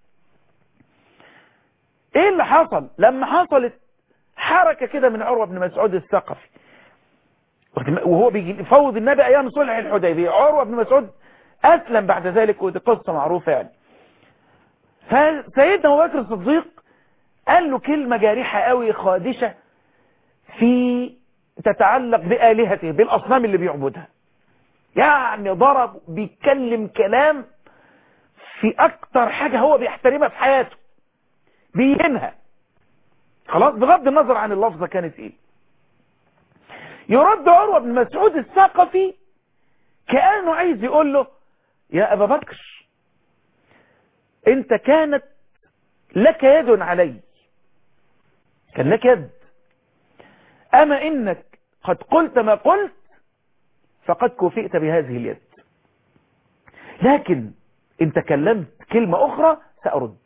ايه اللي حصل لما حصلت حركة كده من عروة بن مسعود الثقفي وهو بيفوض النبي ايام صلح الحديبية؟ عروة بن مسعود اسلم بعد ذلك، ودي قصة معروفة يعني. فسيدنا ابو بكر الصديق قال له كلمة جارحة قوي خادشة في تتعلق بآلهته، بالأصنام اللي بيعبدها. يعني ضرب بيتكلم كلام في أكتر حاجة هو بيحترمها في حياته، بيهنها خلاص بغض النظر عن اللفظة كانت ايه. يرد عروة بن مسعود الثقفي كأنه عايز يقول له يا أبا بكر انت كانت لك يد علي كان لك يد. أما إنك قد قلت ما قلت فقد كفئت بهذه اليد، لكن إن تكلمت كلمة أخرى سأرد.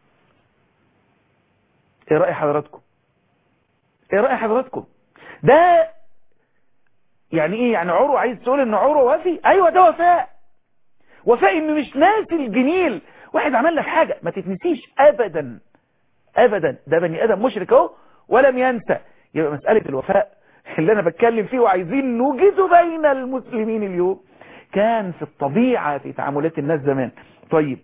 إيه رأي حضراتكم؟ إيه رأي حضراتكم؟ ده يعني إيه؟ يعني عروة عايز تقول إن عروة وفي؟ أيوة ده وفاء. وفاء إنه مش ناسي الجميل. واحد عمل لك حاجة ما تتنسيش أبدا أبدا. ده بني آدم مشرك أهو ولم ينسى. يبقى مسألة الوفاء اللي أنا بتكلم فيه وعايزين نوجده بين المسلمين اليوم كان في الطبيعة في تعاملات الناس زمان. طيب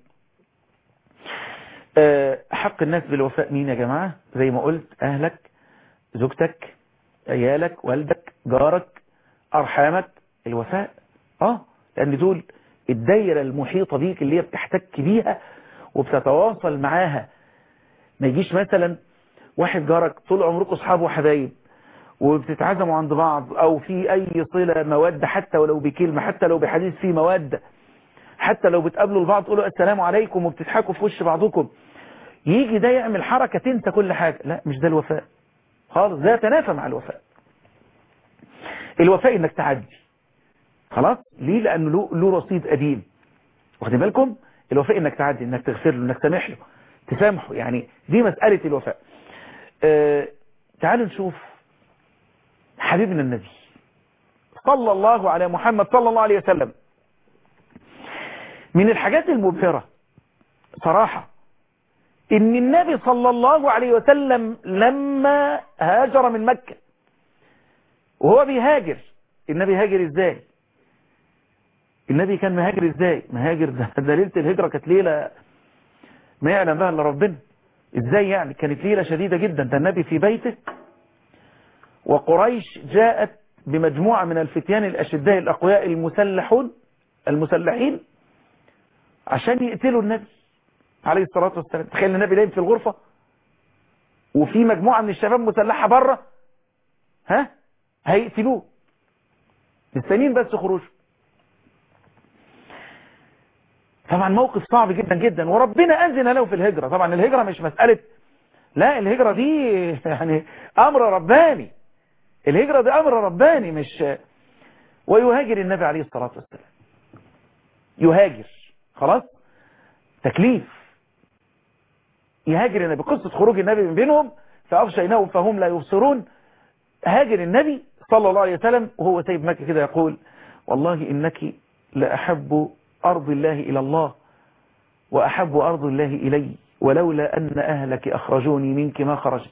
حق الناس بالوفاء مين يا جماعة؟ زي ما قلت أهلك، زوجتك، عيالك، والدك، جارك، أرحامك. الوفاء اه لأن دول الدايرة المحيطة بيك اللي هي بتحتك بيها وبتتواصل معاها. ما يجيش مثلا واحد جارك طول عمركم اصحاب وحبايب وبتتعزموا عند بعض او في اي صلة مودة حتى ولو بكلمة، حتى لو بحديث فيه مودة، حتى لو بتقابلوا البعض تقولوا السلام عليكم وبتضحكوا في وش بعضكم، يجي ده يعمل حركة تنسى كل حاجة. لا مش ده الوفاء خالص، ده يتنافى مع الوفاء. الوفاء انك تعدي خلاص. ليه؟ لانه له, له رصيد قديم. واخدين بالكم؟ الوفاء انك تعدي، انك تغفر له، انك تسامح له، تسامحه. يعني دي مسألة الوفاء. أه تعالوا نشوف حبيبنا النبي صلى الله على محمد صلى الله عليه وسلم. من الحاجات المبهرة صراحة ان النبي صلى الله عليه وسلم لما هاجر من مكة وهو بيهاجر، النبي هاجر ازاي؟ النبي كان مهاجر ازاي؟ مهاجر ده, ده ليلة الهجرة كانت ليلة ما يعلم بها الا ربنا. ازاي يعني؟ كانت ليلة شديدة جدا. ده النبي في بيته وقريش جاءت بمجموعة من الفتيان الأشداء الأقوياء المسلحون المسلحين عشان يقتلوا النبي عليه الصلاة والسلام. تخيل النبي نايم في الغرفة وفي مجموعة من الشباب مسلحة بره، ها هيقتلوه، مستنيين بس خروجه. طبعا موقف صعب جدا جدا، وربنا أذن له في الهجرة. طبعا الهجرة مش مسألة، لا الهجرة دي يعني أمر رباني. الهجرة دي أمر رباني مش. ويهاجر النبي عليه الصلاة والسلام، يهاجر خلاص تكليف. يهاجر النبي، قصة خروج النبي من بينهم فأغشيناهم فهم لا يبصرون. هاجر النبي صلى الله عليه وسلم وهو سيد مكة كده يقول والله إنك لأحب أرض الله إلى الله وأحب أرض الله إلي ولولا أن أهلك أخرجوني منك ما خرجت.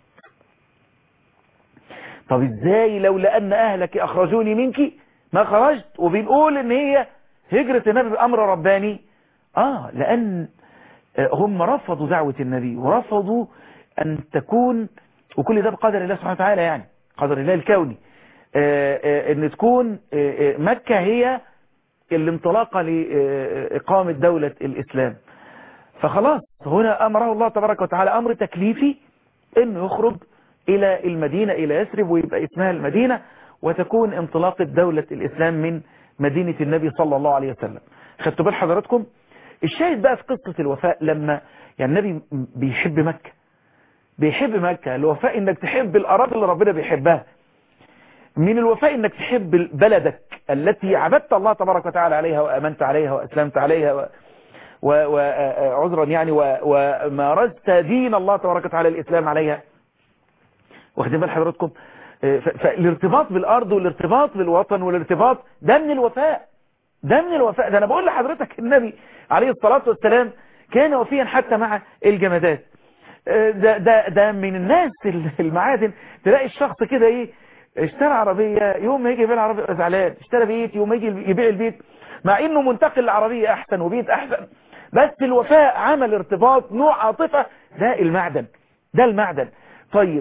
طب إزاي لولا أن أهلك أخرجوني منك ما خرجت؟ وبنقول إن هي هجرة النبي بأمر رباني. آه لأن هم رفضوا دعوة النبي ورفضوا أن تكون، وكل ده بقدر الله سبحانه وتعالى، يعني قدر الله الكوني، آآ آآ أن تكون آآ مكة هي الانطلاقة لإقامة دولة الإسلام. فخلاص هنا أمره الله تبارك وتعالى أمر تكليفي أنه يخرج إلى المدينة، إلى يثرب، ويبقى اسمها المدينة، وتكون انطلاقة دولة الإسلام من مدينة النبي صلى الله عليه وسلم. خدتوا بال حضراتكم؟ الشاهد بقى في قصة الوفاء لما يعني النبي بيحب مكة، بيحب مكة. الوفاء انك تحب الأراضي اللي ربنا بيحبها. من الوفاء انك تحب بلدك التي عبدت الله تبارك وتعالى عليها وأمنت عليها وأسلمت عليها وعذرا يعني ومارست دين الله تبارك وتعالى الإسلام عليها. واخدين بال حضراتكم؟ فالارتباط بالأرض والارتباط بالوطن والارتباط ده من الوفاء، ده من الوفاء. ده أنا بقول لحضرتك النبي عليه الصلاة والسلام كان وفيا حتى مع الجمادات. ده, ده, ده من الناس المعادن. تلاقي الشخص كده ايه اشترى عربية يوم ما يجي يبيع العربية يبقى زعلان، اشترى بيت يوم ما يجي يبيع البيت مع انه منتقل لعربية احسن وبيت احسن، بس الوفاء عمل ارتباط نوع عاطفة. ده المعدن، ده المعدن. طيب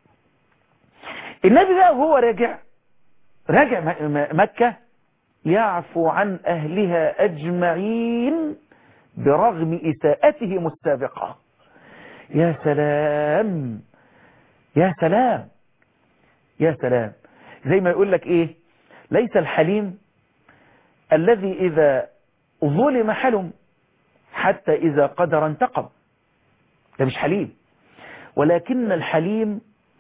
النبي بقى وهو راجع راجع مكة يعفو عن أهلها أجمعين برغم إساءتهم السابقة. يا سلام يا سلام يا سلام. زي ما يقول لك إيه، ليس الحليم الذي إذا ظلم حلم حتى إذا قدر انتقم. ده مش حليم، ولكن الحليم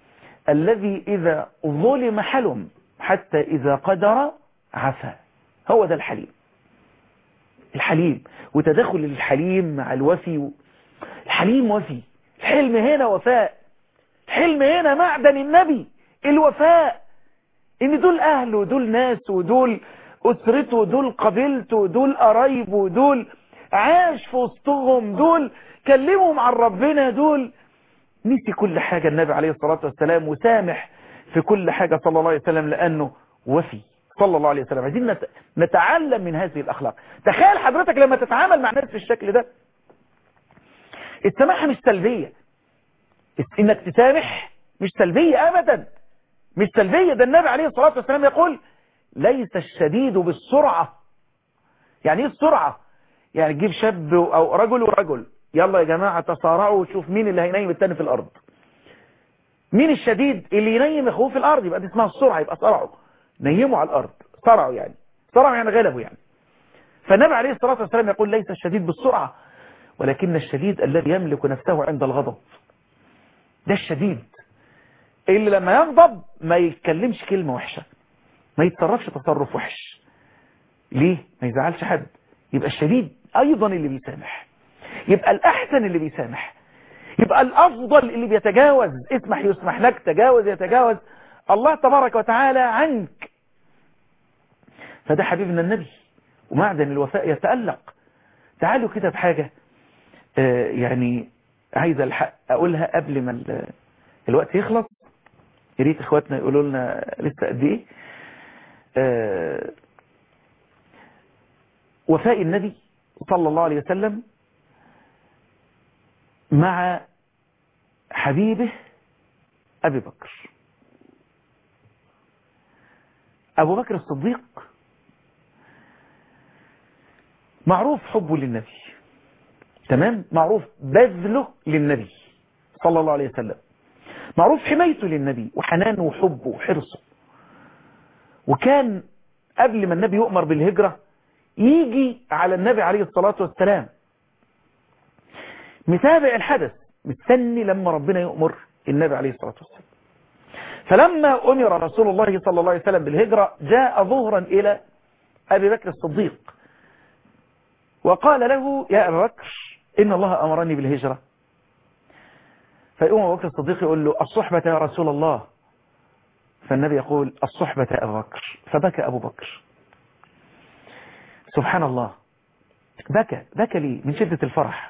الذي إذا ظلم حلم حتى إذا قدر عفا. هو ده الحليم. الحليم وتدخل الحليم مع الوفي. الحليم وفي، الحلم هنا وفاء، الحلم هنا معدن النبي، الوفاء، ان دول اهله ودول ناس ودول اسرته ودول قبيلته ودول قرايبه ودول عاش في وسطهم، دول كلمهم عن ربنا، دول نسي كل حاجة النبي عليه الصلاة والسلام وسامح في كل حاجة صلى الله عليه وسلم لأنه وفي صلى الله عليه وسلم. عايزين نتعلم من هذه الأخلاق. تخيل حضرتك لما تتعامل مع ناس بالشكل ده، السماحة مش سلبية، انك تسامح مش سلبية ابدا، مش سلبية. ده النبي عليه الصلاة والسلام يقول ليس الشديد بالسرعة. يعني ايه السرعة؟ يعني تجيب شاب او رجل ورجل، يلا يا جماعة تصارعوا وشوف مين اللي هينيم التاني في الارض. مين الشديد؟ اللي ينيم اخوه في الارض، يبقى دي اسمها السرعة، يبقى صرعوا، نيموا على الارض، صرعوا يعني صرعوا يعني غلبوا يعني. فالنبي عليه الصلاة والسلام يقول ليس الشديد بالسرعة ولكن الشديد الذي يملك نفسه عند الغضب. ده الشديد اللي لما يغضب ما يتكلمش كلمة وحشة، ما يتصرفش تصرف وحش. ليه؟ ما يزعلش حد. يبقى الشديد ايضا اللي بيسامح، يبقى الاحسن اللي بيسامح، يبقى الافضل اللي بيتجاوز. اسمح يسمح لك، تجاوز يتجاوز الله تبارك وتعالى عنك. فده حبيبنا النبي ومعدن الوفاء يتألق. تعالوا كده بحاجة آه يعني عايز الحق اقولها قبل ما الوقت يخلص. يا ريت اخواتنا يقولوا لنا لسه قد ايه. آه وفاء النبي صلى الله عليه وسلم مع حبيبه ابي بكر. ابو بكر الصديق معروف حبه للنبي، تمام، معروف بذله للنبي صلى الله عليه وسلم، معروف حمايته للنبي وحنانه وحبه وحرصه. وكان قبل ما النبي يؤمر بالهجرة يجي على النبي عليه الصلاة والسلام متابع الحدث، مستني لما ربنا يؤمر النبي عليه الصلاة والسلام. فلما أمر رسول الله صلى الله عليه وسلم بالهجرة جاء ظهرا إلى أبي بكر الصديق وقال له يا أبا بكر إن الله أمرني بالهجرة. فيقوم أبو بكر الصديق يقول له الصحبة يا رسول الله. فالنبي يقول الصحبة يا أبا بكر. فبكى أبو بكر. سبحان الله، بكى بكى لي من شدة الفرح،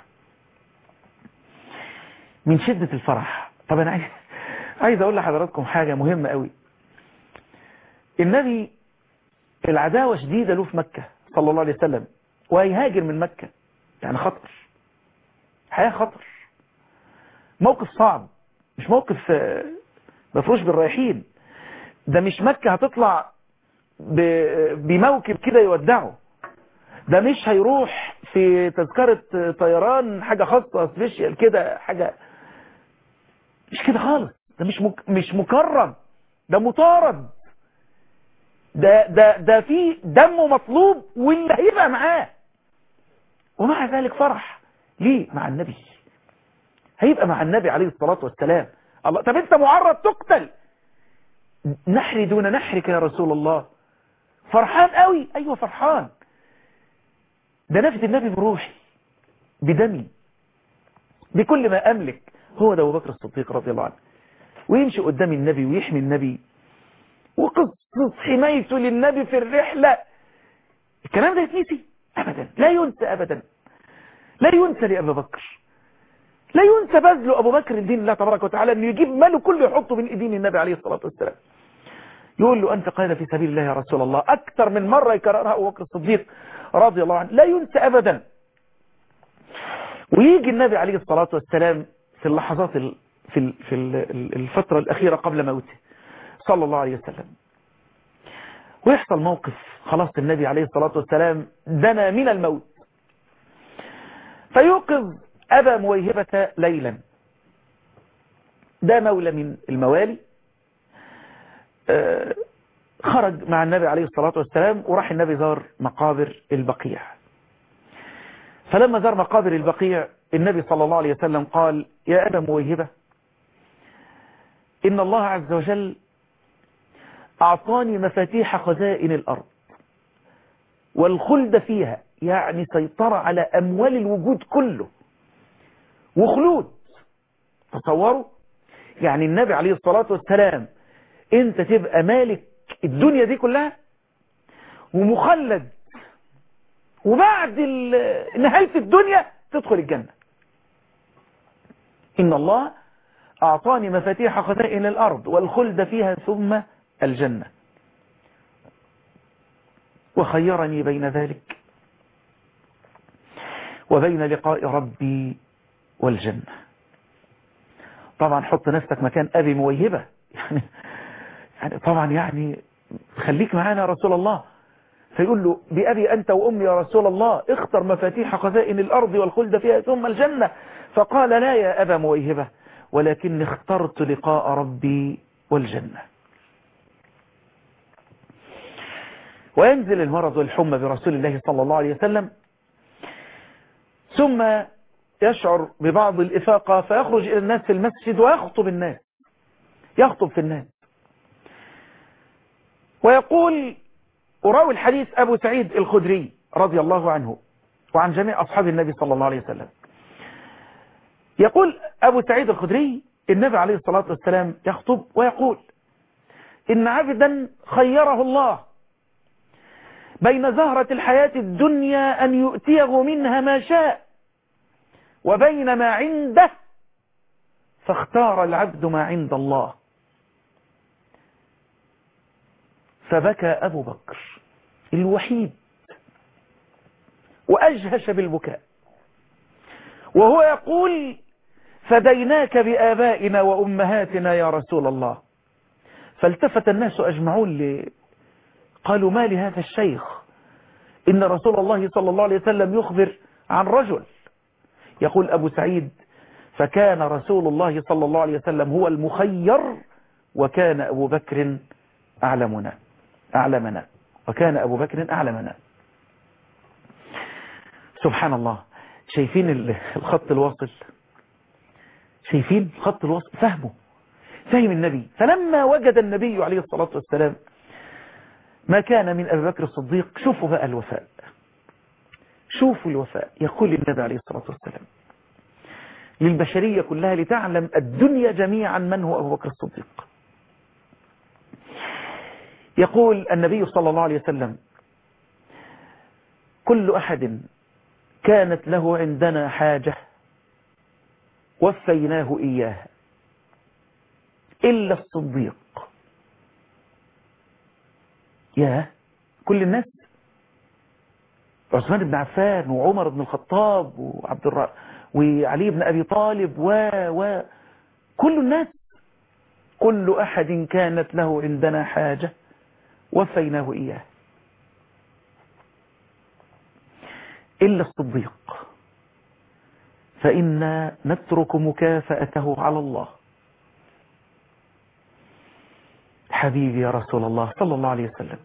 من شدة الفرح. طب أنا عايز, عايز أقول لحضراتكم حاجة مهمة قوي. النبي العداوة شديدة له في مكة صلى الله عليه وسلم، وهيهاجر من مكة، يعني خطر، حياة خطر، موقف صعب، مش موقف مفروش بالرايحين. ده مش مكة هتطلع بموكب كده يودعه، ده مش هيروح في تذكرة طيران حاجة خاصة سبيشيال كده، حاجة مش كده خالص. ده مش مك... مش مكرم، ده مطارد، ده ده ده في دمه مطلوب واللي هيبقى معاه. ومع ذلك فرح ليه؟ مع النبي، هيبقى مع النبي عليه الصلاة والسلام. الله، طب انت معرض تقتل، نحري دون نحرك يا رسول الله. فرحان قوي، ايوه فرحان، ده نفس النبي بروحي بدمي بكل ما املك. هو ده ابو بكر الصديق رضي الله عنه، ويمشي قدام النبي ويحمي النبي، وقصة حمايته للنبي في الرحلة. الكلام ده يتنسي ابدا، لا ينسى ابدا، لا ينسى لأبو بكر، لا ينسى بذله أبو بكر الدين الله تبارك وتعالى، أنه يجيب ماله كله يحطه بين إيدين النبي عليه الصلاة والسلام. يقول له أنت قال في سبيل الله يا رسول الله، أكثر من مرة يكررها أبو بكر الصديق رضي الله عنه، لا ينسى أبدا. ويجي النبي عليه الصلاة والسلام في اللحظات ال... في ال... في الفترة الأخيرة قبل موته صلى الله عليه وسلم، ويحصل موقف، خلاص النبي عليه الصلاة والسلام دنا من الموت، فيوقظ أبا مويهبة ليلا، ده مولى من الموالي، آه خرج مع النبي عليه الصلاة والسلام وراح النبي زار مقابر البقيع. فلما زار مقابر البقيع النبي صلى الله عليه وسلم قال يا أبا مويهبة إن الله عز وجل أعطاني مفاتيح خزائن الأرض والخلد فيها، يعني سيطرة على أموال الوجود كله وخلود. تصوروا يعني النبي عليه الصلاة والسلام انت تبقى مالك الدنيا دي كلها ومخلد، وبعد نهاية الدنيا تدخل الجنة. إن الله أعطاني مفاتيح خزائن الأرض والخلد فيها ثم الجنة، وخيرني بين ذلك وبين لقاء ربي والجنة. طبعا حط نفسك مكان أبي مويهبة، يعني, يعني طبعا يعني خليك معانا يا رسول الله. فيقول له بأبي أنت وأمي يا رسول الله، اختر مفاتيح خزائن الأرض والخلد فيها ثم الجنة. فقال لا يا أبا مويهبة، ولكن اخترت لقاء ربي والجنة. وينزل المرض والحمى برسول الله صلى الله عليه وسلم، ثم يشعر ببعض الإفاقة فيخرج إلى الناس في المسجد ويخطب الناس، يخطب في الناس ويقول، وراوي الحديث أبو سعيد الخدري رضي الله عنه وعن جميع أصحاب النبي صلى الله عليه وسلم. يقول أبو سعيد الخدري النبي عليه الصلاة والسلام يخطب ويقول إن عبدا خيره الله بين زهرة الحياة الدنيا أن يؤتيه منها ما شاء وبين ما عنده، فاختار العبد ما عند الله. فبكى أبو بكر الوحيد وأجهش بالبكاء وهو يقول فديناك بآبائنا وأمهاتنا يا رسول الله. فالتفت الناس أجمعون لي قالوا ما لهذا الشيخ؟ إن رسول الله صلى الله عليه وسلم يخبر عن رجل. يقول أبو سعيد فكان رسول الله صلى الله عليه وسلم هو المخير، وكان أبو بكر أعلمنا أعلمنا وكان أبو بكر أعلمنا. سبحان الله. شايفين الخط الواصل؟ شايفين الخط الواصل؟ فهمه فهم النبي. فلما وجد النبي عليه الصلاة والسلام ما كان من أبي بكر الصديق، شوفوا بقى الوفاء، شوفوا الوفاء. يقول النبي عليه الصلاة والسلام للبشرية كلها لتعلم الدنيا جميعا من هو أبو بكر الصديق. يقول النبي صلى الله عليه وسلم كل أحد كانت له عندنا حاجة وفيناه إياها إلا الصديق. يا كل الناس، عثمان بن عفان وعمر بن الخطاب وعبد الر... وعلي بن أبي طالب و و كل الناس، كل أحد كانت له عندنا حاجة وفيناه إياه إلا الصديق، فإنا نترك مكافأته على الله. حبيبي يا رسول الله صلى الله عليه وسلم،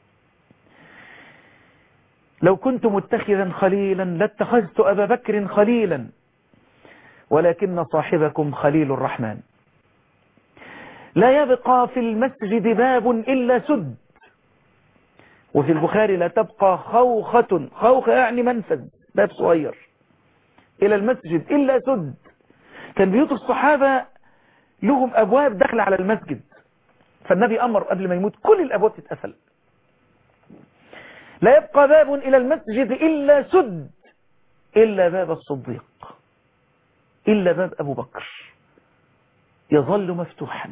لو كنت متخذا خليلا لاتخذت أبا بكر خليلا، ولكن صاحبكم خليل الرحمن. لا يبقى في المسجد باب إلا سد، وفي البخاري لا تبقى خوخة، خوخة يعني منفذ، باب صغير إلى المسجد إلا سد. كان بيوت الصحابة لهم أبواب داخلة على المسجد، فالنبي أمر قبل ما يموت كل الأبواب تتقفل. لا يبقى باب إلى المسجد إلا سد إلا باب الصديق، إلا باب أبو بكر يظل مفتوحا.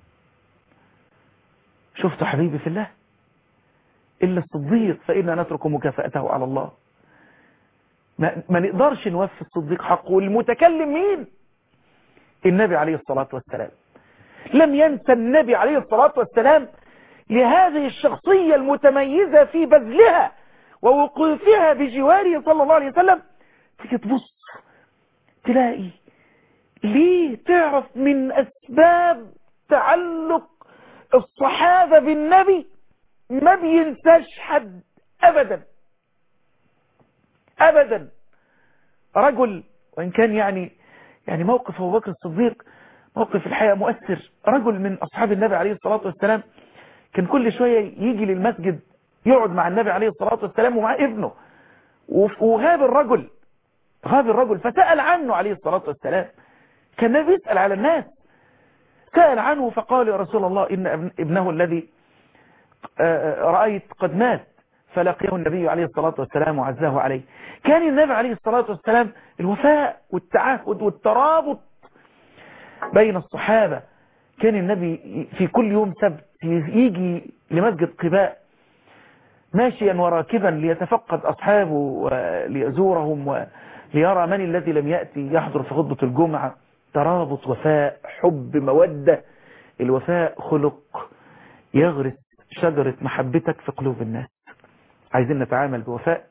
شفتوا حبيبي في الله؟ إلا الصديق فإنا نترك مكافأته على الله. ما, ما نقدرش نوفي الصديق حقه. والمتكلم مين؟ النبي عليه الصلاة والسلام. لم ينسى النبي عليه الصلاة والسلام لهذه الشخصية المتميزة في بذلها ووقوفها بجواره صلى الله عليه وسلم. تيجي تبص تلاقي ليه، تعرف من أسباب تعلق الصحابة بالنبي ما بينساش حد أبدا أبدا. رجل وإن كان يعني يعني موقف أبو بكر الصديق موقف الحقيقة مؤثر. رجل من أصحاب النبي عليه الصلاة والسلام كان كل شوية يجي للمسجد يقعد مع النبي عليه الصلاة والسلام ومع ابنه، وغاب الرجل غاب الرجل فسأل عنه عليه الصلاة والسلام. كان النبي يسأل على الناس، سأل عنه فقال يا رسول الله إن ابنه الذي رأيت قد مات، فلقيه النبي عليه الصلاة والسلام وعزاه عليه. كان النبي عليه الصلاة والسلام الوفاء والتعهد والترابط بين الصحابة. كان النبي في كل يوم سبت يجي لمسجد قباء ماشيا وراكبا ليتفقد أصحابه وليزورهم وليرى من الذي لم يأتي يحضر في خطبة الجمعة. ترابط، وفاء، حب، مودة. الوفاء خلق يغرس شجرة محبتك في قلوب الناس. عايزين نتعامل بوفاء.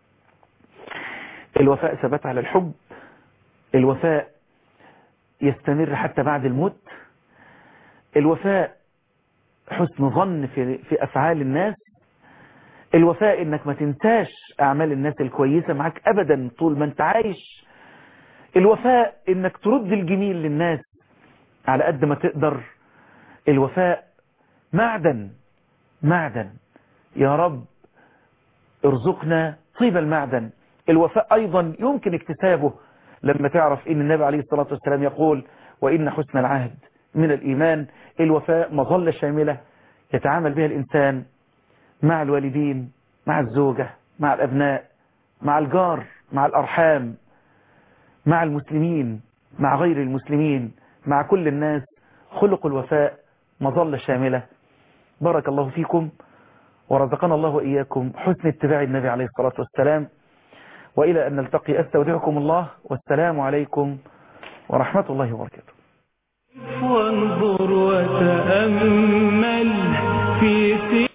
الوفاء ثبت على الحب. الوفاء يستمر حتى بعد الموت. الوفاء حسن ظن في, في أفعال الناس. الوفاء انك ما تنساش اعمال الناس الكويسة معك ابدا طول ما انت عايش. الوفاء انك ترد الجميل للناس على قد ما تقدر. الوفاء معدن معدن. يا رب ارزقنا طيب المعدن. الوفاء ايضا يمكن اكتسابه لما تعرف ان النبي عليه الصلاة والسلام يقول وان حسن العهد من الايمان. الوفاء مظلة شاملة يتعامل بها الانسان مع الوالدين، مع الزوجة، مع الابناء، مع الجار، مع الارحام، مع المسلمين، مع غير المسلمين، مع كل الناس. خلق الوفاء مظلة شاملة. بارك الله فيكم ورزقنا الله وإياكم حسن اتباع النبي عليه الصلاة والسلام. وإلى أن نلتقي أستودعكم الله والسلام عليكم ورحمة الله وبركاته. وانظر وتأمل في